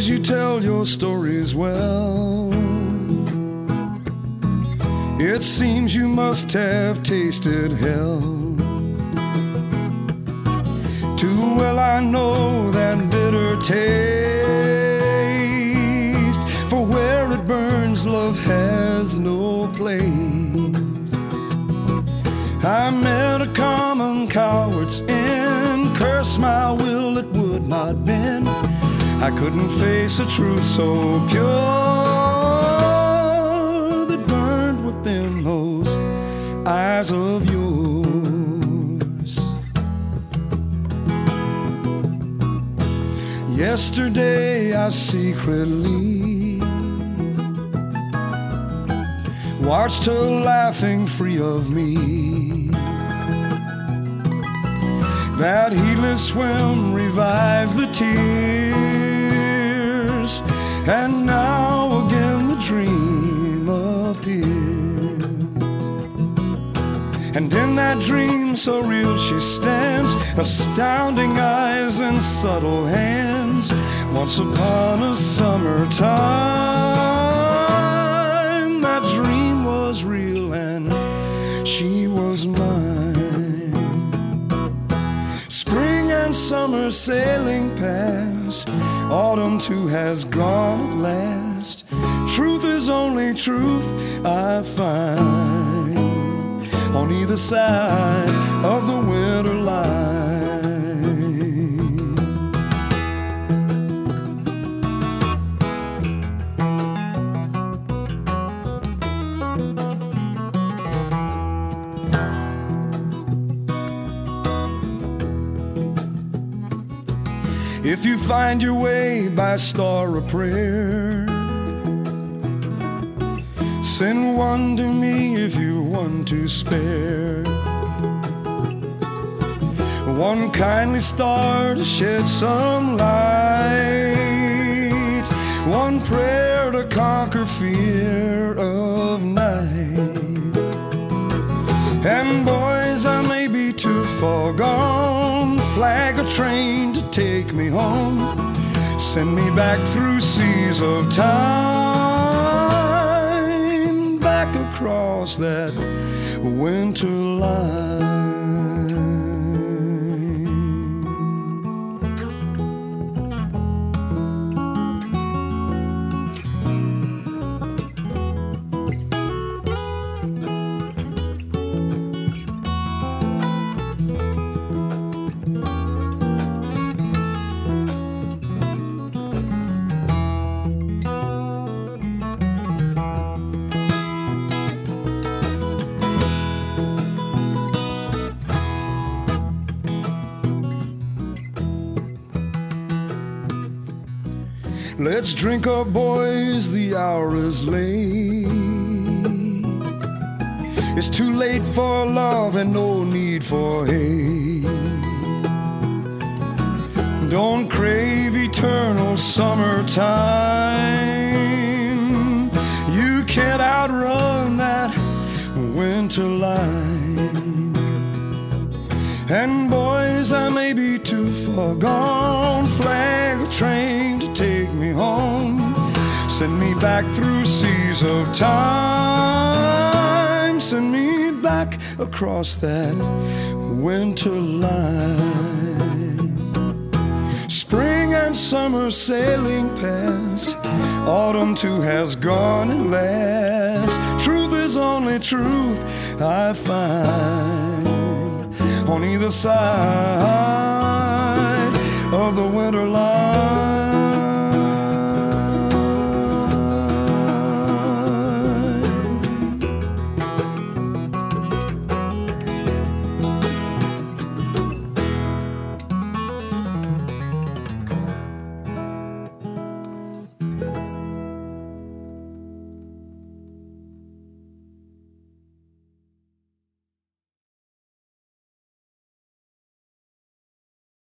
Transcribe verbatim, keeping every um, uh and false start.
boys, you tell your stories well. It seems you must have tasted hell. Too well I know that bitter taste, for where it burns, love has no place. I met a common coward's end, curse my will it would not bend. I couldn't face a truth so pure that burned within those eyes of yours. Yesterday I secretly watched her laughing free of me. That heedless swim revived the tears, and now again the dream appears. And in that dream so real she stands, astounding eyes and subtle hands. Once upon a summertime, that dream was real and she was mine. Spring and summer sailing past, autumn too has gone at last. Truth is only truth I find on either side of the winter line. If you find your way by star of prayer, send one to me if you've one to spare. One kindly star to shed some light, one prayer to conquer fear of night. And boys, I may be too far gone, flag a train to take me home, send me back through seas of time, back across that winter line. Let's drink up, boys, the hour is late. It's too late for love and no need for hate. Don't crave eternal summertime. You can't outrun that winter line. And boys, I may be too far gone, flag a train to take me home, send me back through seas of time, send me back across that winter line. Spring and summer sailing past, autumn too has gone at last. Truth is only truth I find on either side of the winter line.